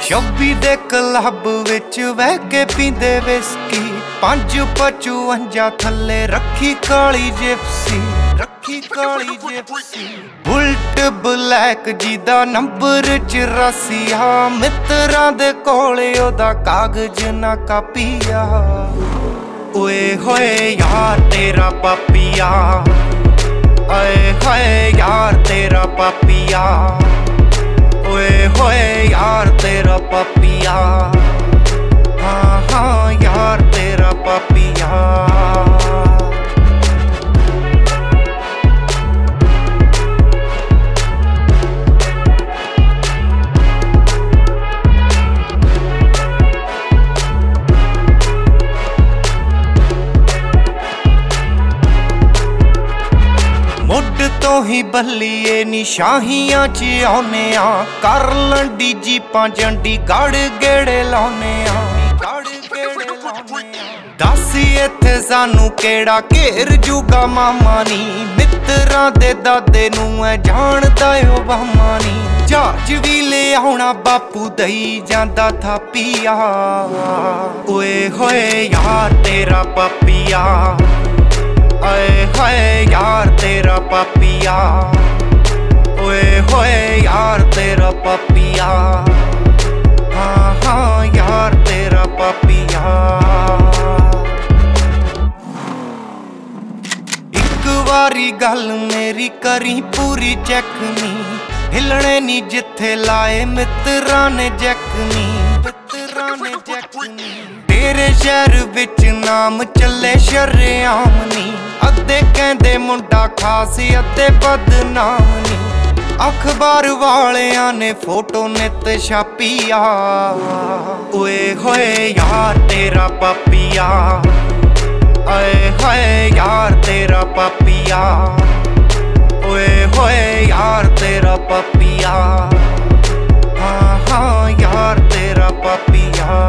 26 ਦੇ ਕਲੱਬ ਵਿੱਚ ਬਹਿ ਕੇ ਪੀਂਦੇ ਵਿਸਕੀ 555 ਥੱਲੇ ਰੱਖੀ ਕਾਲੀ ਜਿਪਸੀ ਬੁਲਟ ਬਲੈਕ ਜਿਹਦਾ ਨੰਬਰ 84 ਆ ਮਿੱਤਰਾਂ ਦੇ ਕੋਲ ਉਹਦਾ ਕਾਗਜ਼ ਨਾ ਕਾਪੀਆ ਓਏ ਹੋਏ ਯਾਰ ਤੇਰਾ ਪਾਪੀਆ ਆਏ ਹਾਏ ਯਾਰ ਤੇਰਾ ਪਾਪੀਆ ਓਏ ਹੋਏ ਯਾਰ ਤੇਰਾ ਪਾਪੀਆ ਹਾਂ ਹਾਂ ਯਾਰ ਤੇਰਾ ਪਾਪੀਆ ਮੁੱਢ ਤੋਂ ਹੀ ਬੱਲੀਏ ਨੀ ਸ਼ਾਹੀਆਂ ਚ ਆਉਨੇ ਆ ਕਰ ਲੰਡੀ ਜੀਪਾਂ ਜੰਡੀ ਗੜ ਗੇੜੇ ਲਾਉਨੇ ਆ ਦੱਸ ਇੱਥੇ ਸਾਨੂੰ ਕਿਹੜਾ ਘੇਰ ਜੂਗਾ ਮਾਮਾ ਨੀ ਮਿੱਤਰਾਂ ਦੇ ਦਾਦੇ ਨੂੰ ਐ ਜਾਣਦਾ ਓ ਬਾਮਾ ਨੀ ਜਹਾਜ਼ ਵੀ ਲੈ ਆਉਣਾ ਬਾਪੂ ਦਈ ਜਾਂਦਾ ਥਾਪੀਆ ਓਏ ਹੋਏ ਯਾਰ ਤੇਰਾ ਪਾਪੀਆ ਆਏ ਹਾਏ ਯਾਰ ਤੇਰਾ ਪਾਪੀਆ ਓਏ ਹੋਏ ਯਾਰ ਤੇਰਾ ਪਾਪੀਆ ਹਾਂ ਹਾਂ ਯਾਰ ਤੇਰਾ ਪਾਪੀਆ ਇੱਕ ਵਾਰੀ ਗੱਲ ਮੇਰੀ ਕਰੀ ਪੂਰੀ ਚੈੱਕ ਨੀ ਹਿਲਣੇ ਨੀ ਜਿੱਥੇ ਲਾਏ ਮਿੱਤਰਾਂ ਨੇ ਜੈਕ ਨੀ ਤੇਰੇ ਸ਼ਹਿਰ ਵਿੱਚ ਨਾਮ ਚੱਲੇ ਸ਼ਰੇਆਮ ਨੀ ਅੱਧੇ ਕਹਿੰਦੇ ਮੁੰਡਾ ਖਾਸ ਅੱਧੇ ਬਦਨਾਮ ਨੀ ਅਖਬਾਰ ਵਾਲਿਆਂ ਨੇ ਫੋਟੋ ਨਿੱਤ ਛਾਪੀਆ ਓਏ ਹੋਏ ਯਾਰ ਤੇਰਾ ਪਾਪੀਆ ਆਏ ਹਾਏ ਯਾਰ ਤੇਰਾ ਪਾਪੀਆ ਓਏ ਹੋਏ ਯਾਰ ਤੇਰਾ ਪਾਪੀਆ ਹਾਂ ਹਾਂ ਯਾਰ ਤੇਰਾ ਪਾਪੀਆ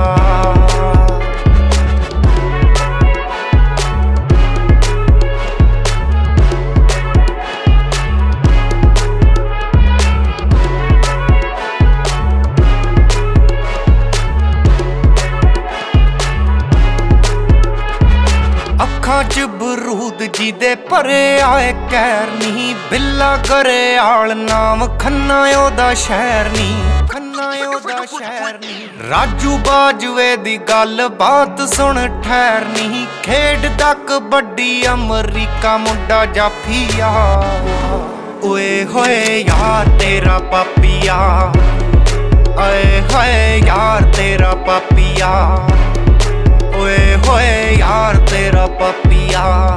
ਅੱਖਾਂ ਚ ਬਰੂਦ ਜਿਹਦੇ ਭਰੇ ਆਏ ਕਹਿਰ ਨੀ ਬਿੱਲਾ ਗਰੇਆਲ ਨਾਮ ਖੰਨਾ ਉਹਦਾ ਸ਼ਹਿਰ ਨੀ ਰਾਜੂ ਬਾਜਵੇ ਦੀ ਗੱਲ ਬਾਤ ਸੁਣ ਠਹਿਰ ਨੀ ਖੇਡਦਾ ਕਬੱਡੀ ਅਮਰੀਕਾ ਮੁੰਡਾ ਜਾਫੀਆ ਓਏ ਹੋਏ ਯਾਰ ਤੇਰਾ ਪਾਪੀਆ ਆਏ ਹਾਏ ਯਾਰ ਤੇਰਾ ਪਾਪੀਆ ਓਏ ਹੋਏ ਯਾਰ ਤੇਰਾ ਪਾਪੀਆ